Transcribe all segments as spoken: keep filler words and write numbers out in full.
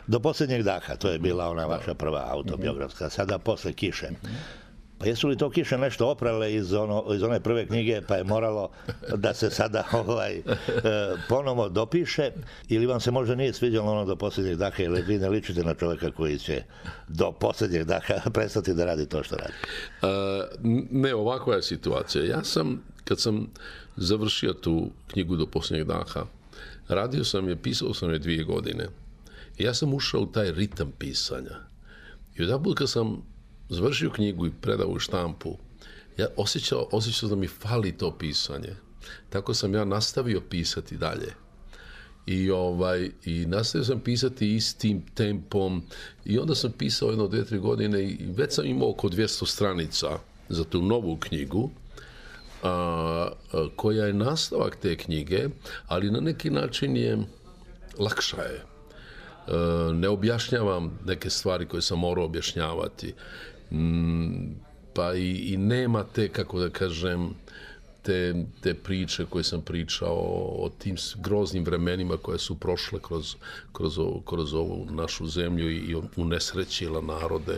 Do posljednjeg daha, to je bila ona vaša prva autobiografska, sada Posle kiše. Pa jesu li to kiše nešto oprale iz, ono, iz one prve knjige, pa je moralo da se sada ovaj, e, ponovo dopiše, ili vam se možda nije sviđalo ono Do posljednjeg daha, ili vi ne ličite na čovjeka koji će do posljednjeg daha prestati da radi to što radi? A, ne, ovakva je situacija. Ja sam, kad sam završio tu knjigu Do posljednjeg daha, radio sam je, pisao sam je dvije godine. I ja sam ušao u taj ritam pisanja. I odaput kad sam završio knjigu i predao u štampu, ja osjećao, osjećao da mi fali to pisanje. Tako sam ja nastavio pisati dalje. I, ovaj, i nastavio sam pisati istim tempom i onda sam pisao jedno, dvije, tri godine i već sam imao oko dvjesto stranica za tu novu knjigu, a, a, koja je nastavak te knjige, ali na neki način je lakša je. A, ne objašnjavam neke stvari koje sam morao objašnjavati. Mm, pa i, i nema te, kako da kažem, te, te priče koje sam pričao o tim groznim vremenima koje su prošle kroz, kroz, ovu, kroz ovu našu zemlju i, i unesrećila narode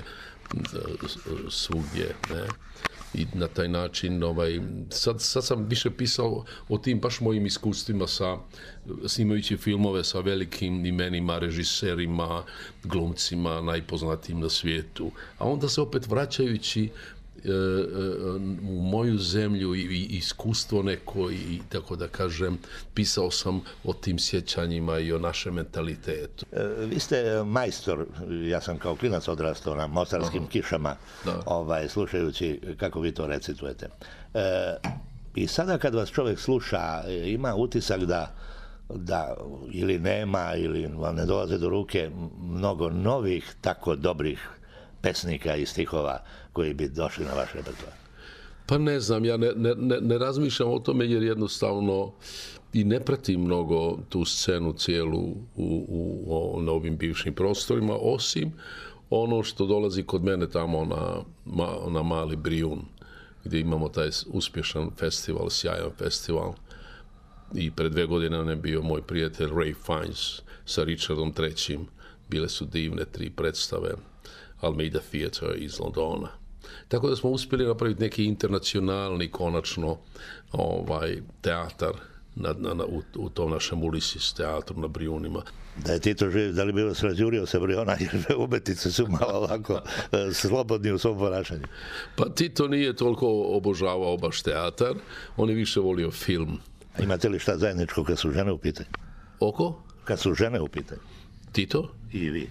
svugdje, ne? I na taj način ovaj, sad, sad sam više pisao o tim baš mojim iskustvima sa snimajući filmove sa velikim imenima, režiserima, glumcima najpoznatijim na svijetu, a onda se opet vraćajući e, e, u moju zemlju i, i iskustvo neko i tako da kažem, pisao sam o tim sjećanjima i o našem mentalitetu. E, vi ste majstor, ja sam kao klinac odrastao na mostarskim Aha. kišama, ovaj, slušajući kako vi to recitujete. E, I sada kad vas čovjek sluša, ima utisak da da ili nema ili vam ne dolaze do ruke mnogo novih tako dobrih pesnika i stihova koji bi došli na vaš repertoar? Pa ne znam, ja ne, ne, ne razmišljam o tome jer jednostavno i ne pratim mnogo tu scenu cijelu u, u, u, na ovim bivšim prostorima, osim ono što dolazi kod mene tamo na, na Mali Brijun, gdje imamo taj uspješan festival, sjajan festival. I pred dve godine on je bio moj prijatelj Ray Fiennes sa Richardom trećim. Bile su divne tri predstave Almeida Theatre iz Londona. Tako da smo uspjeli napraviti neki internacionalni, konačno, ovaj, teatar na, na, na, u, u tom našem Ulysses teatru na Brijunima. Da je Tito živ, da li bi vas razjurio sa Brijuna, jer umjetnice su malo ovako slobodni u svom ponašanju? Pa Tito nije toliko obožavao baš teatar, on je više volio film. A imate li šta zajedničko kad su žene u pitanju? Oko? Kad su žene u pitanju. Tito? I vi.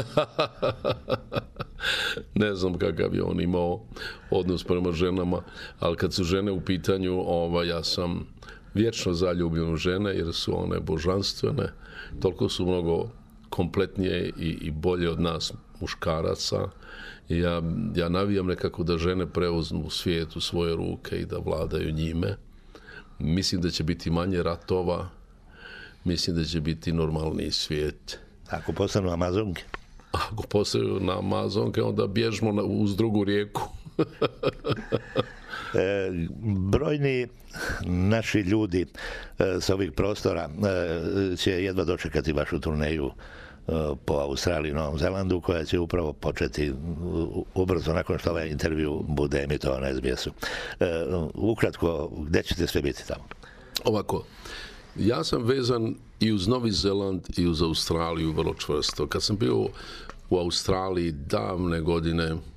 Ne znam kakav je on imao odnos prema ženama, ali kad su žene u pitanju, ova, ja sam vječno zaljubljen u žene, jer su one božanstvene, toliko su mnogo kompletnije i, i bolje od nas muškaraca. I ja, ja navijam nekako da žene preuzmu svijet u svoje ruke i da vladaju njime. Mislim da će biti manje ratova, mislim da će biti normalniji svijet. Ako postanu Amazonke? Ako postanu na Amazonke, onda bježmo na, uz drugu rijeku. e, brojni naši ljudi e, sa ovih prostora e, će jedva dočekati vašu turneju e, po Australiji i Novom Zelandu, koja će upravo početi ubrzo nakon što ovaj intervju bude emitovan na es be esu. E, ukratko, gdje ćete sve biti tamo? Ovako, ja sam vezan i uz Novi Zeland i uz Australiju vrlo čvrsto. Kad sam bio u Australiji davne godine, uh,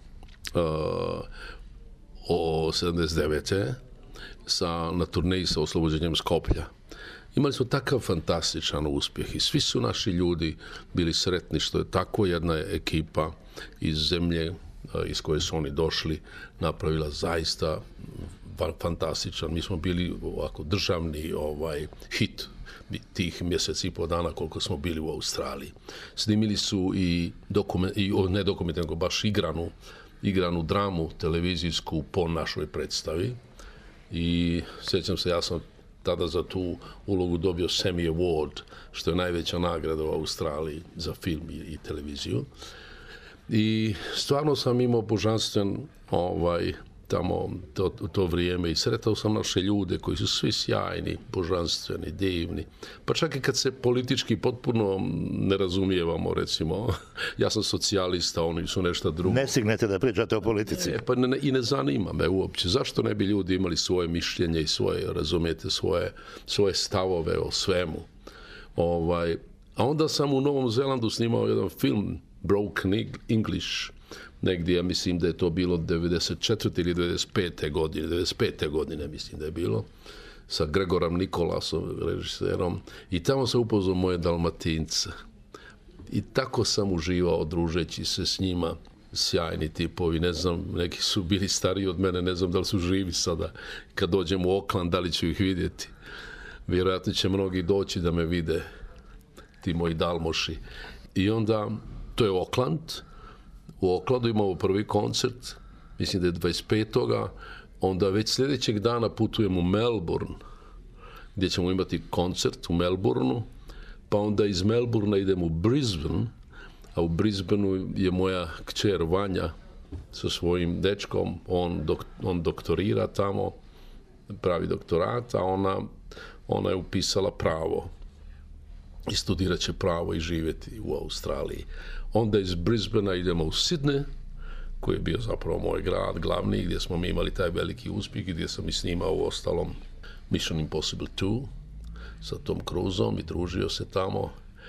o sedamdeset devete sa, na turneji sa oslobođenjem Skoplja. Imali smo takav fantastičan uspjeh i svi su naši ljudi bili sretni što je tako jedna ekipa iz zemlje iz koje su oni došli napravila zaista fantastičan. Mi smo bili ovako državni ovaj hit tih mjeseci i po dana koliko smo bili u Australiji. Snimili su i, dokument, i ne dokument, nego baš igranu, igranu dramu televizijsku po našoj predstavi. I sjećam se, ja sam tada za tu ulogu dobio Semi Award, što je najveća nagrada u Australiji za film i, i televiziju. I stvarno sam imao božanstven ovaj, tamo to, to vrijeme i sretao sam naše ljude koji su svi sjajni, božanstveni, divni. Pa čak i kad se politički potpuno ne razumijevamo, recimo, ja sam socijalista, oni su nešto drugo. Ne stignete da pričate o politici. E, pa ne, i ne zanima me uopće. Zašto ne bi ljudi imali svoje mišljenje i svoje, razumijete, svoje, svoje stavove o svemu? Ovaj, a onda sam u Novom Zelandu snimao jedan film, Broken English, negdje, ja mislim da je to bilo devedeset četvrte ili devedeset pete godine, devedeset pete godine mislim da je bilo, sa Gregorom Nikolasom, režiserom, i tamo sam upoznao moje Dalmatince. I tako sam uživao družeći se s njima, sjajni tipovi, ne znam, neki su bili stariji od mene, ne znam da li su živi sada. Kad dođem u Auckland, da li ću ih vidjeti. Vjerojatno će mnogi doći da me vide, ti moji Dalmoši. I onda, to je Auckland, u Aucklandu imamo prvi koncert, mislim da je dvadeset petoga Onda već sljedećeg dana putujem u Melbourne, gdje ćemo imati koncert u Melbourneu, pa onda iz Melbournea idem u Brisbane, a u Brisbaneu je moja kćer Vanja sa svojim dečkom, on, dok, on doktorira tamo, pravi doktorat, a ona, ona je upisala pravo i studirat će pravo i živjeti u Australiji. Onda iz Brisbanea idemo u Sydney, koji je bio zapravo moj grad glavni, gdje smo mi imali taj veliki uspjeh, gdje sam i snimao u ostalom Mission Impossible dva sa Tom Cruiseom i družio se tamo.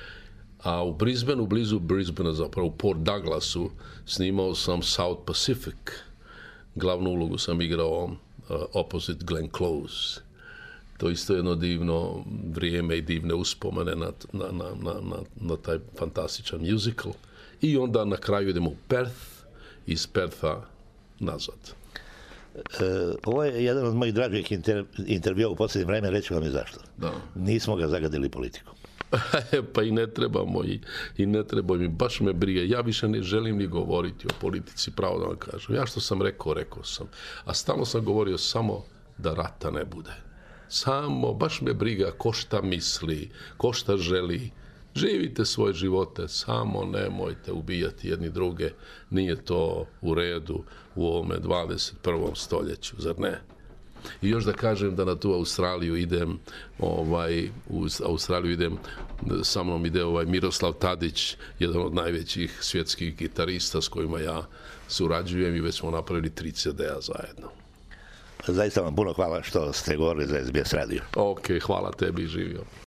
A u Brisbaneu, blizu Brisbanea, zapravo u Port Douglasu, snimao sam South Pacific. Glavnu ulogu sam igrao uh, opposite Glenn Close. To isto jedno divno vrijeme i divne uspomene na, na, na, na, na, na taj fantastičan musical. I onda na kraju idemo u Perth, iz Pertha nazad. E, ovo je jedan od mojih dražih inter, intervjua u posljednje vreme, reći vam je zašto. Da. Nismo ga zagadili politikom. Pa i ne trebamo i, i ne treba mi, baš me brige. Ja više ne želim ni govoriti o politici, pravo da vam kažem. Ja što sam rekao, rekao sam. A stalno sam govorio samo da rata ne bude. Samo, baš me briga ko šta misli, ko šta želi. Živite svoje živote, samo nemojte ubijati jedni druge. Nije to u redu u ovome dvadeset prvom stoljeću, zar ne? I još da kažem da na tu Australiju idem, ovaj, u Australiju idem, sa mnom ide ovaj Miroslav Tadić, jedan od najvećih svjetskih gitarista s kojima ja surađujem i već smo napravili tri ce de-a zajedno. Zaista vam puno hvala što ste govorili za es be es radio. Ok, hvala tebi, živio.